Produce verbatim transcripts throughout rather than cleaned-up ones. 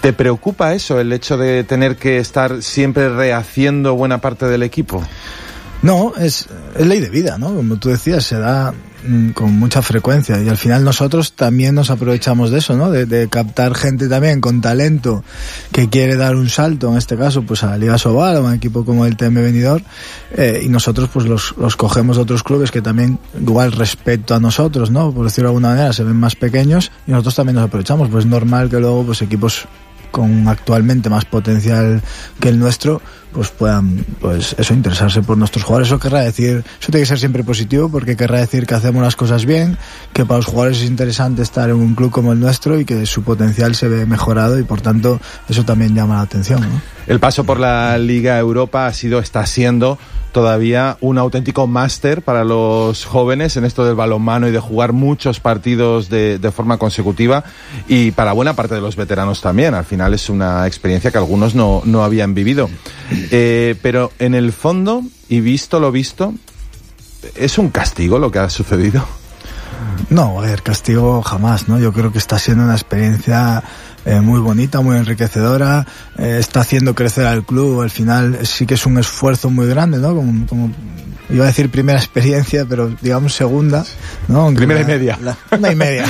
¿Te preocupa eso, el hecho de tener que estar siempre rehaciendo buena parte del equipo? No, es, es ley de vida, ¿no? Como tú decías, se da mmm, con mucha frecuencia y al final nosotros también nos aprovechamos de eso, ¿no? De, de captar gente también con talento que quiere dar un salto, en este caso, pues a la Liga Sobal o a un equipo como el T M Benidorm, eh, y nosotros pues los, los cogemos de otros clubes que también, igual respecto a nosotros, ¿no? Por decirlo de alguna manera, se ven más pequeños y nosotros también nos aprovechamos. Pues es normal que luego pues equipos con actualmente más potencial que el nuestro, pues puedan, pues eso, interesarse por nuestros jugadores. Eso querrá decir, eso tiene que ser siempre positivo, porque querrá decir que hacemos las cosas bien, que para los jugadores es interesante estar en un club como el nuestro y que su potencial se ve mejorado y por tanto eso también llama la atención, ¿no? El paso por la Liga Europa ha sido, está siendo todavía un auténtico máster para los jóvenes en esto del balonmano y de jugar muchos partidos de, de forma consecutiva, y para buena parte de los veteranos también. Al final es una experiencia que algunos no, no habían vivido. Eh, pero en el fondo, y visto lo visto, ¿es un castigo lo que ha sucedido? No, a ver, castigo jamás, ¿no? Yo creo que está siendo una experiencia eh, muy bonita, muy enriquecedora, eh, está haciendo crecer al club. Al final sí que es un esfuerzo muy grande, ¿no? Como, como iba a decir primera experiencia, pero digamos segunda, ¿no? Aunque primera la, y media. La, una y media.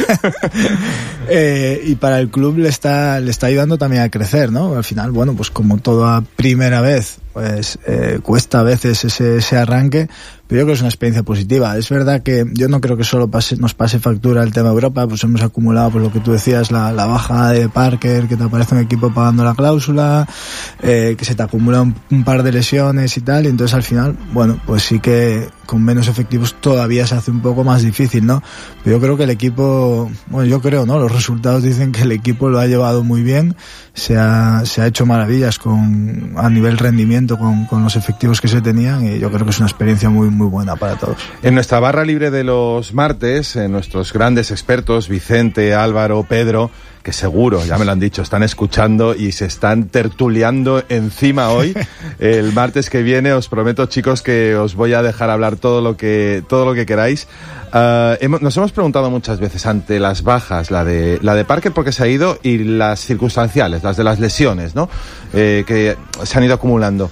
eh, y para el club le está, le está ayudando también a crecer, ¿no? Al final, bueno, pues como toda primera vez, pues eh, cuesta a veces ese, ese arranque, pero yo creo que es una experiencia positiva. Es verdad que yo no creo que solo pase, nos pase factura el tema Europa, pues hemos acumulado, pues lo que tú decías, la, la baja de Parker, que te aparece un equipo pagando la cláusula, eh, que se te acumula un, un par de lesiones y tal, y entonces al final, bueno, pues sí que con menos efectivos todavía se hace un poco más difícil, ¿no? Pero yo creo que el equipo, bueno, yo creo, ¿no? Los resultados dicen que el equipo lo ha llevado muy bien, se ha, se ha hecho maravillas con, a nivel rendimiento con, con los efectivos que se tenían, y yo creo que es una experiencia muy, muy buena para todos. En nuestra barra libre de los martes, en nuestros grandes expertos, Vicente, Álvaro, Pedro, que seguro, ya me lo han dicho, están escuchando y se están tertuliando encima hoy. El martes que viene os prometo, chicos, que os voy a dejar hablar todo lo que todo lo que queráis. Uh, hemos, nos hemos preguntado muchas veces ante las bajas, la de la de Parker porque se ha ido, y las circunstanciales, las de las lesiones, ¿no? Eh, que se han ido acumulando.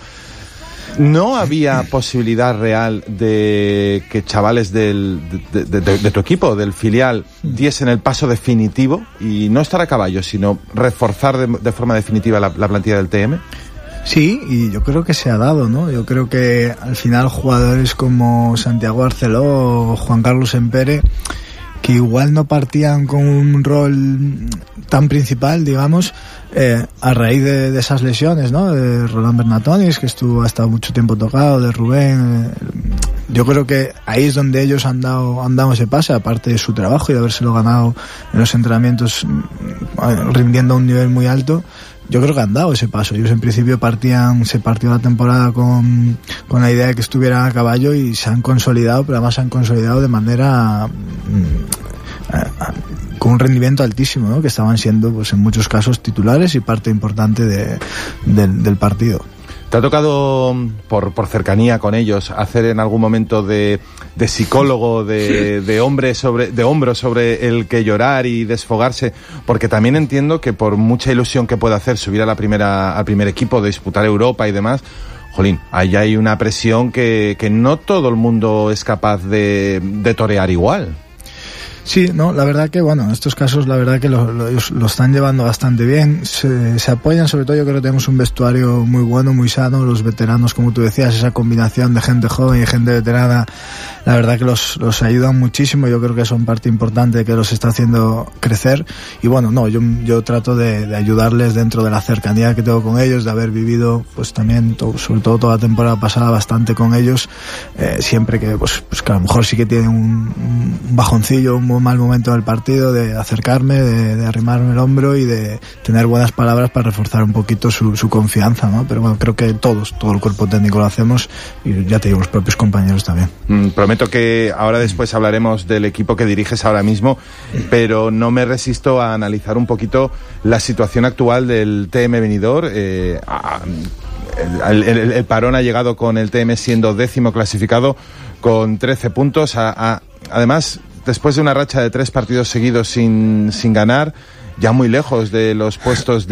¿No había posibilidad real de que chavales del, de, de, de, de tu equipo, del filial, diesen el paso definitivo y no estar a caballo, sino reforzar de, de forma definitiva la, la plantilla del T M? Sí, y yo creo que se ha dado, ¿no? Yo creo que al final jugadores como Santiago Arceló o Juan Carlos Empere, que igual no partían con un rol tan principal, digamos, eh, a raíz de, de esas lesiones, ¿no? De Roland Bernatonis, que estuvo hasta mucho tiempo tocado, de Rubén. Eh, yo creo que ahí es donde ellos han dado, han dado ese pase, aparte de su trabajo y de habérselo ganado en los entrenamientos, rindiendo a un nivel muy alto. Yo creo que han dado ese paso. Ellos en principio partían, se partió la temporada con, con la idea de que estuvieran a caballo y se han consolidado, pero además se han consolidado de manera eh, eh, con un rendimiento altísimo, ¿no? Que estaban siendo, pues en muchos casos, titulares y parte importante de, de, del partido. ¿Te ha tocado, por, por cercanía con ellos, hacer en algún momento de, de psicólogo, de, de hombre sobre, de hombro sobre el que llorar y desfogarse? Porque también entiendo que por mucha ilusión que pueda hacer subir a la primera, al primer equipo, de disputar Europa y demás, jolín, ahí hay una presión que, que no todo el mundo es capaz de, de torear igual. Sí, no, la verdad que, bueno, en estos casos la verdad que lo, lo, lo están llevando bastante bien, se, se apoyan, sobre todo yo creo que tenemos un vestuario muy bueno, muy sano, los veteranos, como tú decías, esa combinación de gente joven y gente veterana, la verdad que los, los ayudan muchísimo, yo creo que son parte importante que los está haciendo crecer, y bueno, no, yo, yo trato de, de ayudarles dentro de la cercanía que tengo con ellos, de haber vivido, pues también, todo, sobre todo toda la temporada pasada, bastante con ellos, eh, siempre que, pues, pues que a lo mejor sí que tienen un, un bajoncillo, un mal momento del partido, de acercarme, de, de arrimarme el hombro y de tener buenas palabras para reforzar un poquito su, su confianza, ¿no? Pero bueno, creo que todos, todo el cuerpo técnico lo hacemos, y ya te digo, los propios compañeros también. Mm, prometo que ahora después hablaremos del equipo que diriges ahora mismo, pero no me resisto a analizar un poquito la situación actual del T M Benidorm. Eh, a, el, el, el parón ha llegado con el T M siendo décimo clasificado con trece puntos, a, a, además después de una racha de tres partidos seguidos sin, sin ganar, ya muy lejos de los puestos de